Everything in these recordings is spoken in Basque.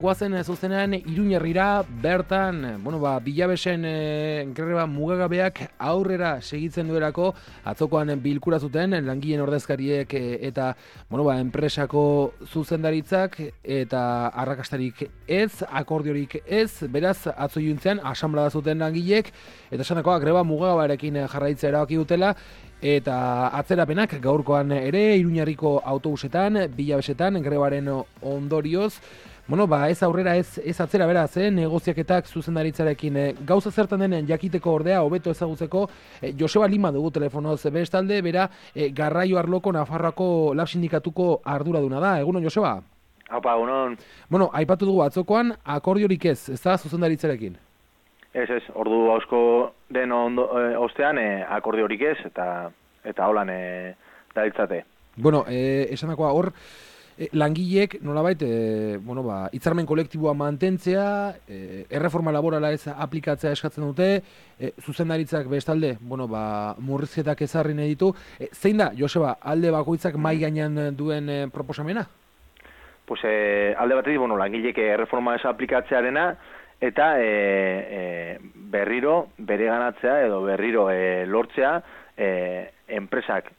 Guazen zuzenean Iruñerrira, bertan, Bilabesen greba mugagabeak aurrera segitzen duelako, atzokoan bilkura zuten langileen ordezkariek eta enpresako zuzendaritzak eta arrakastarik ez, akordiorik ez, beraz atzo iluntzean asanblada zuten langileek eta esanakoa greba mugagabearekin jarraitzea erabaki dutela. Eta atzerapenak gaurkoan ere Iruñerriko autobusetan, Bilabesetan grebaren ondorioz, ez aurrera ez atzera beraz, negoziaketak zuzendaritzarekin. Gauza zertan den jakiteko ordea, hobeto ezagutzeko, Joseba Lima dugu telefonoz bestalde, bera garraio arloko Nafarroako lab sindikatuko arduraduna da. Egunon, Joseba? Haupa, egunon. Aipatu dugu atzokoan akordiorik ez da zuzendaritzarekin? Ez, ordu hausko den ostean akordiorik ez, eta holan daritzate. Esanakoa hor, langileek nolabait hitzarmen kolektiboa mantentzea, erreforma laborala ez aplikatzea eskatzen dute, zuzendaritzak bestalde, murrizketak ezarri nahi ditu. Zein da, Joseba, alde bakoitzak mai gainean duen proposamena? Pues alde batetik, langileek erreforma ez aplikatzearena, eta berriro bere ganatzea edo berriro lortzea enpresak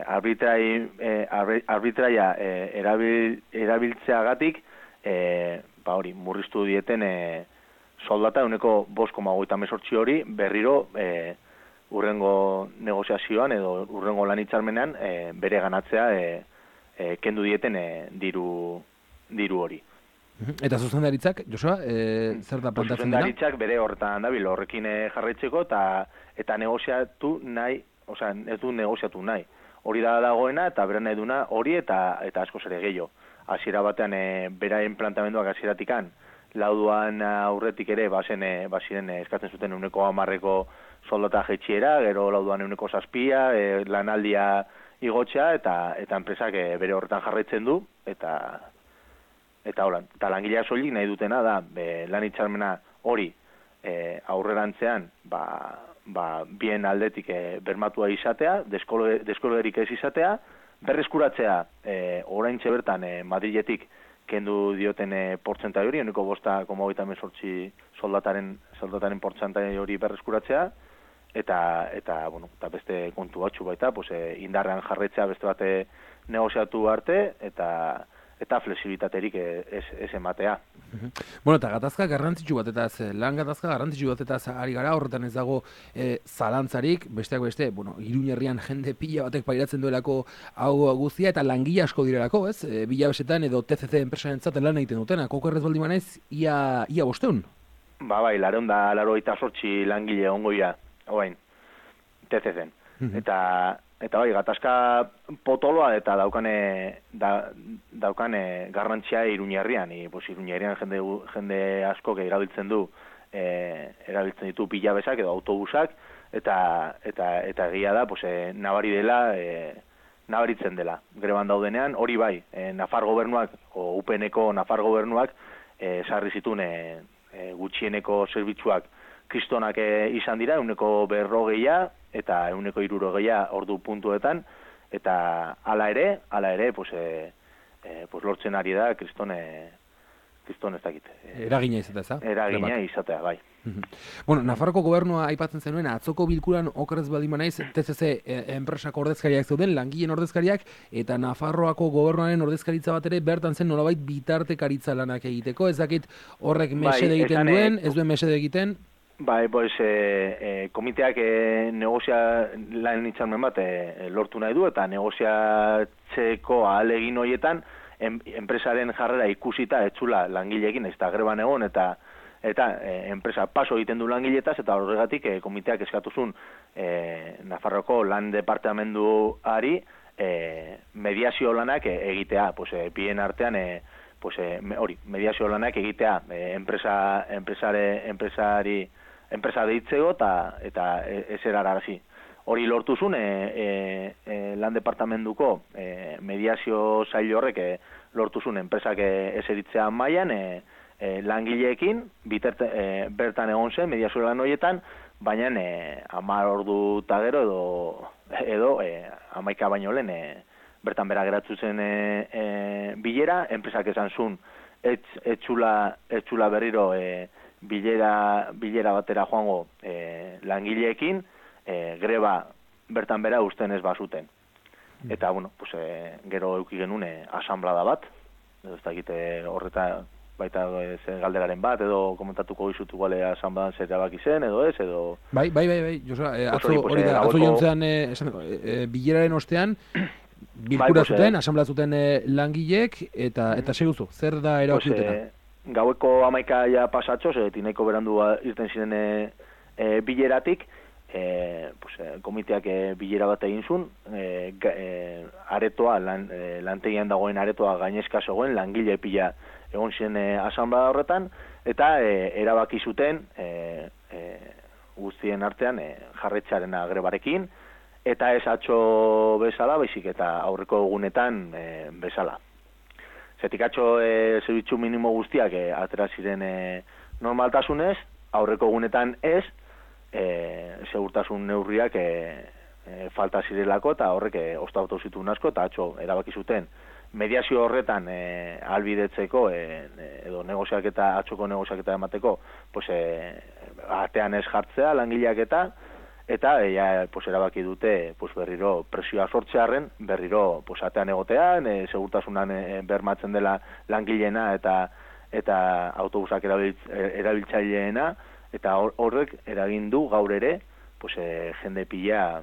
arbitraia erabiltzeagatik murriztu dieten soldata 5,38 hori berriro urrengo negoziazioan edo urrengo lan hitzarmenean bere ganatzea kendu dieten diru hori. Eta zuzendaritzak, Josua, zer da plantatzen dena? Zuzendaritzak bere horretan dabil, horrekin jarraitzeko eta negoziatu nahi, ez du negoziatu nahi. Hori da dagoena eta bera nahi duna hori eta asko zere gehiago. Hasiera batean beraien plantamenduak hasieratikan, lauduan aurretik ere baziren eskatzen zuten 10% soldata jetxiera, gero lauduan 7%, lanaldia igotzea eta enpresak bere horretan jarraitzen du eta holan, eta langilea soilik nahi dutena da, lan hitzarmena hori aurrerantzean, bien aldetik bermatua izatea, deskolerik ez izatea, berreskuratzea oraintxe bertan Madriletik kendu dioten portzentai hori, 5,38 soldataren portzentai hori berreskuratzea, eta beste kontu batzu baita, indarrean jarraitzea beste bate negoziatu arte, eta flexibilitaterik ez ematea. Eta gatazka garrantzitsu batetaz, lan gatazka garrantzitsu batetaz ari gara, horretan ez dago zalantzarik, besteak beste, Iruñerrian jende pila batek pairatzen duelako hau guztia, eta langile asko direlako, ez? Bilabesetan edo TCC enpresarentzat lan egiten dutena, kokerrez baldin banaiz, ia 500? Bai, 88 langile ongoia, TCC-en. Eta gatazka potoloa eta daukane garrantzia Iruñerrian. Iruñerrian jende askok erabiltzen ditu bilabesak edo autobusak, eta egia da, nabari dela, nabaritzen dela. Greban daudenean, hori bai, Nafar gobernuak, UPN-eko Nafar gobernuak, sarri zituen gutxieneko zerbitzuak kristonak izan dira, 140 eta 160 ordu puntuetan, eta hala ere, lortzen ari da kriston ez dakit. Eragina izatea, za? Eragina izatea, bai. Nafarroko gobernua aipatzen zenuen, atzoko bilkuran okerrez baldin banaiz, TCC enpresako ordezkariak zeuden, langileen ordezkariak, eta Nafarroako gobernuaren ordezkaritza bat ere bertan zen nolabait bitartekaritza lanak egiteko, ez dakit horrek mesede egiten duen, ez duen mesede egiten? Bai, komiteak lan hitzarmen bat lortu nahi du, eta negoziatzeko ahalegin horietan enpresaren jarrera ikusita etzula langileekin, ez da greban egon, eta enpresa paso egiten du langiletaz, eta horregatik komiteak eskatuzun Nafarroko lan departamenduari mediazio lanak egitea, bien artean mediazio lanak egitea enpresa deitzego eta ez erarazi. Hori lortuzun lan departamentuko mediazio sail horrek lortuzun enpresak eseritzea mailan langileekin bertan egon zen mediazio lan horietan, baina 10 ordu eta gero edo 11 baino lehen bertan bera geratu zen bilera, enpresak esan zuen etxula berriro bilera batera joango langileekin, greba bertan bera usten ez bazuten. Eta, bueno, pues, gero euki genuen asamblada bat, ez dakite horreta baita galderaren bat, edo komentatuko gizutu gale asanbladan zer erabaki zen, edo ez, edo... Bai, Josa, atzo jontzean bileraren ostean, bilkura zuten, asamblea zuten langileek, eta seguzu, zer da erabaki dutena? Gaueko 11 ja pasatxo, nahiko berandu irten ziren bileratik, komiteak bilera bat egin zuen, aretoa, lantegian dagoen aretoa gainezka zegoen, langile pila egon ziren asamblea horretan, eta erabaki zuten guztien artean jarretxarena grebarekin, eta ez atxo bezala, baizik eta aurreko egunetan bezala. Zetik atxo zerbitzu minimo guztiak atera ziren normaltasunez, aurreko egunetan ez, segurtasun neurriak falta zirelako eta horrek oztatu zituen asko, eta atxo erabaki zuten mediazio horretan albidetzeko edo atxoko negoziaketa emateko pues, atean ez jartzea langileak eta pues, erabaki dute pues, berriro presioa sortzearen, berriro pues, atean egotean, segurtasunan bermatzen dela langileena eta autobusak erabiltzaileena, eta horrek eragin du gaur ere pues, jende pila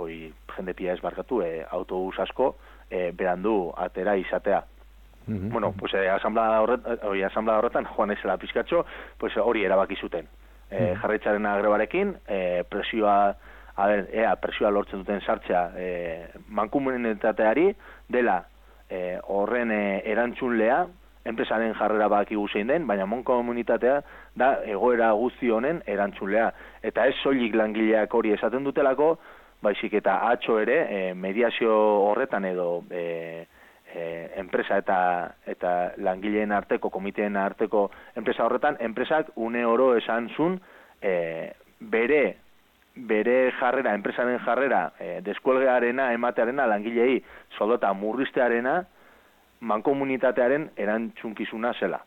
ez barkatu, autobus asko berandu atera izatea. Bueno, pues asamblea horretan joan ezela pizkatxo, pues hori erabaki zuten. Jarraitzaren grebarekin, presioa lortzen duten sartzea mankomunitateari dela horren erantzunlea, enpresaren jarrera bakigu zein den, baina mankomunitatea da egoera guzti honen erantzunlea. Eta ez soilik langileak hori esaten dutelako, baizik eta atxo ere mediazio horretan edo enpresa eta langileen arteko, komiteen arteko enpresa horretan, enpresak une oro esan zun bere jarrera, enpresaren jarrera, deskuelgearena, ematearena, langilei soldata murriztearena, mankomunitatearen erantzunkizuna zela.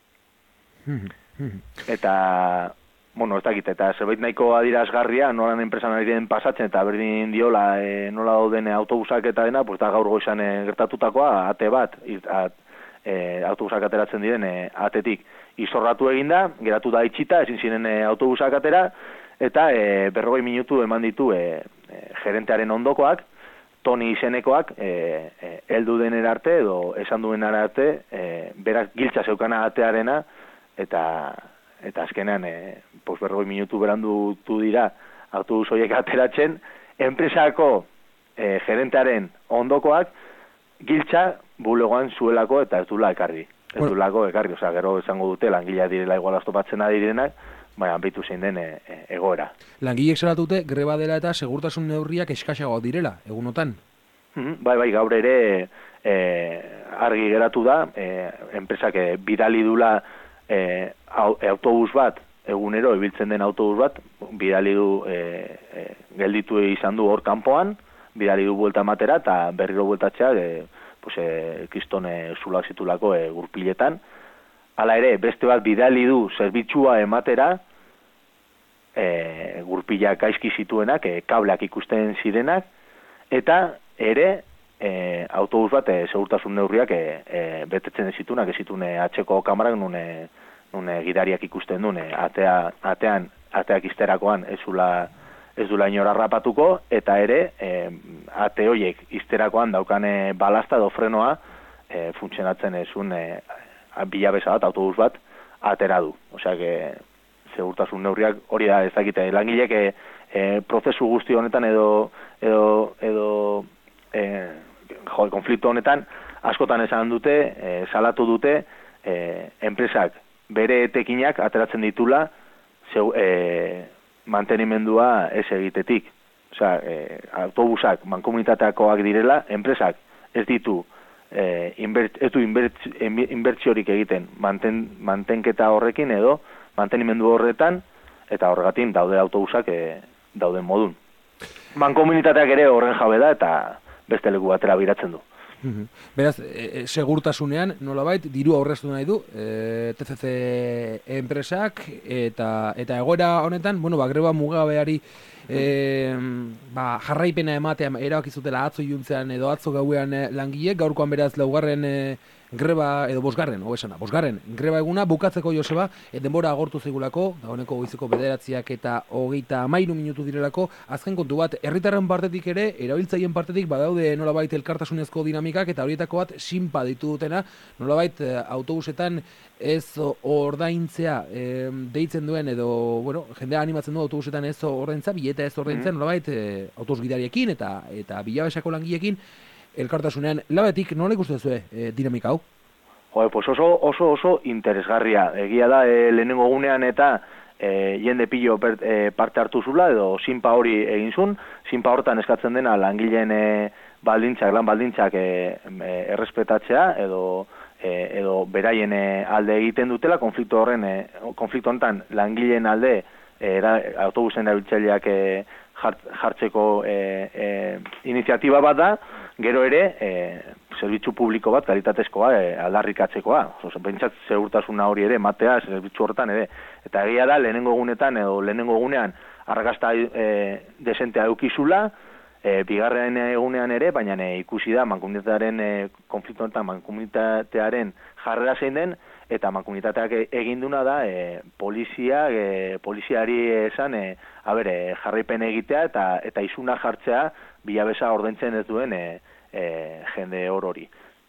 Eta, bueno, ez dakit, eta zerbait nahiko adirazgarria, nolan enpresan ari den pasatzen, eta berdin diola nola dauden autobusak eta dena, pues da gaur goizan gertatutakoa, ate bat, autobusak ateratzen diren atetik izorratu eginda, geratu da itxita, ezin ziren autobusak atera, eta 40 minutu eman ditu gerentearen ondokoak, Toni izenekoak, heldu denera arte, edo esan duenera arte, berak giltza zeukana atearena, eta azkenean, 40 minutu berandutu dira autobus horiek ateratzen, enpresako gerentearen ondokoak giltza bulegoan zuelako eta ez dula ekarri. Ez dulako ekarri, osea, gero esango dute langilea direla igual astopatzen adirenak, baina bitu zein den egoera. Langileek salatute greba dela eta segurtasun neurriak eskasagoak direla, egunotan? Bai, gaur ere argi geratu da, enpresak bidali dula autobus bat, egunero ibiltzen den autobus bat, bidali du, gelditu izan du hor kanpoan, bidali du buelta matera, eta berriro bueltatzea, kristone zulak zitulako gurpiletan. Hala ere, beste bat bidali du zerbitzua ematera, gurpilak gaizki zituenak, kableak ikusten zirenak, eta ere autobus bat segurtasun neurriak betetzen zituenak, ez zituen atxeko kamarak nune gidariak ikusten duen, ateak izterakoan ez dula inora rapatuko, eta ere ate horiek izterakoan daukane balasta edo frenoa funtzionatzen ezun bilabeza bat, autobus bat, atera du. Osea, segurtasun neurriak hori da ez dakite. Langilek prozesu guzti honetan edo konflikto honetan askotan esan dute, salatu dute, enpresak bere etekinak ateratzen ditula mantenimendua ez egitetik. Osea, autobusak mankomunitateakoak direla, enpresak ez ditu ez du inbertsiorik egiten mantenketa horrekin edo mantenimendu horretan, eta horregatik daude autobusak dauden modun. Mankomunitateak ere horren jabe da eta beste leku batera biratzen du. Beraz, segurtasunean, nolabait, diru aurreztu nahi du, TCC enpresak, eta egoera honetan, greba mugagabeari jarraipena ematea erabaki zutela atzo iluntzean edo atzo gauean langileek, gaurkoan beraz laugarren greba, edo bosgarren greba eguna, bukatzeko Joseba, denbora agortu zeigulako, dagoeneko goizeko 9 eta 33 minutu direlako, azken kontu bat, herritarren partetik ere, erabiltzaileen partetik badaude nolabait elkartasunezko dinamikak, eta horietako bat sinpa ditu dutena, nolabait autobusetan ez ordaintzea deitzen duen, edo, jendea animatzen du autobusetan ez ordaintza, bileta ez ordaintzea, nolabait autobus gidariekin eta Bilabesako langileekin, elkartasunean, labetik, nola ikusten zuen dinamika hau? Pues oso interesgarria. Egia da, lehenengo gunean eta jende pilo parte hartu zula, edo sinpa hori egin zuen, sinpa hortan eskatzen dena langileen lan baldintzak errespetatzea, edo beraien alde egiten dutela, konflikto honetan langileen alde autobusen erabiltzaileak jartzeko iniziatiba bat da, gero ere, zerbitzu publiko bat, kalitatezkoa, aldarrikatzekoa. Pentsat segurtasuna hori ere, matea, zerbitzu horretan ere. Eta egia da, lehenengo egunean, arrakasta desentea eukizula, bigarren egunean ere, baina ikusi da, mankomunitatearen konflikto honetan, mankomunitatearen jarrera zein den, eta mankomunitateak eginduna da, poliziari esan, jarraipen egitea, eta izuna jartzea, Bilabesa ordaintzen ez duen jende hori.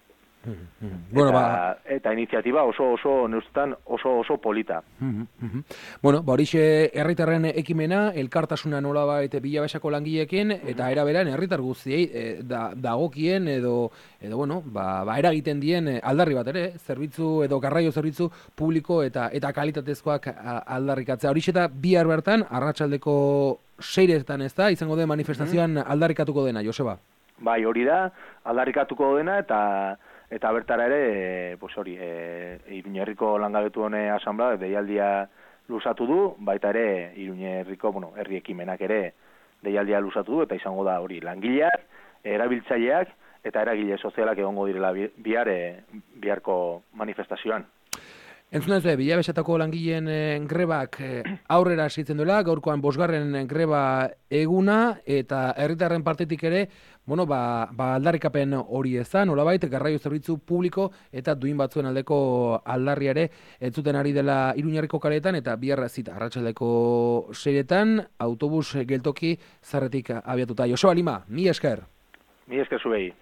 Eta iniziatiba oso polita. Horixe herritarren ekimena, elkartasuna nolabait Bilabesako langileekin, eta eraberan herritar guztiei dagokien edo eragiten dien aldarri bat ere, zerbitzu edo garraio zerbitzu publiko eta kalitatezkoak aldarrikatzea. Horixe eta bihar bertan, arratsaldeko 6etan ez da, izango den manifestazioan aldarrikatuko dena, Joseba? Bai, hori da, aldarrikatuko dena, eta bertara ere, Iruñerriko langabetu hone asamblea, deialdia luzatu du, baita ere, Iruñerriko, herri ekimenak ere, deialdia luzatu du, eta izango da hori, langileak, erabiltzaileak, eta eragile sozialak egongo direla biharko manifestazioan. Entzun duzu, Bilabesatako langileen grebak aurrera hasitzen duela, gaurkoan 5. greba eguna, eta herritarren partetik ere, aldarrikapen hori ez da, nolabait, garraio zerbitzu publiko eta duin batzuen aldeko aldarria ere entzuten ari dela Iruñerriko kaleetan, eta biharra zita, arratsaldeko 6etan, autobus geltoki zarretik abiatuta. Joseba Lima, mi esker. Mi esker zuei.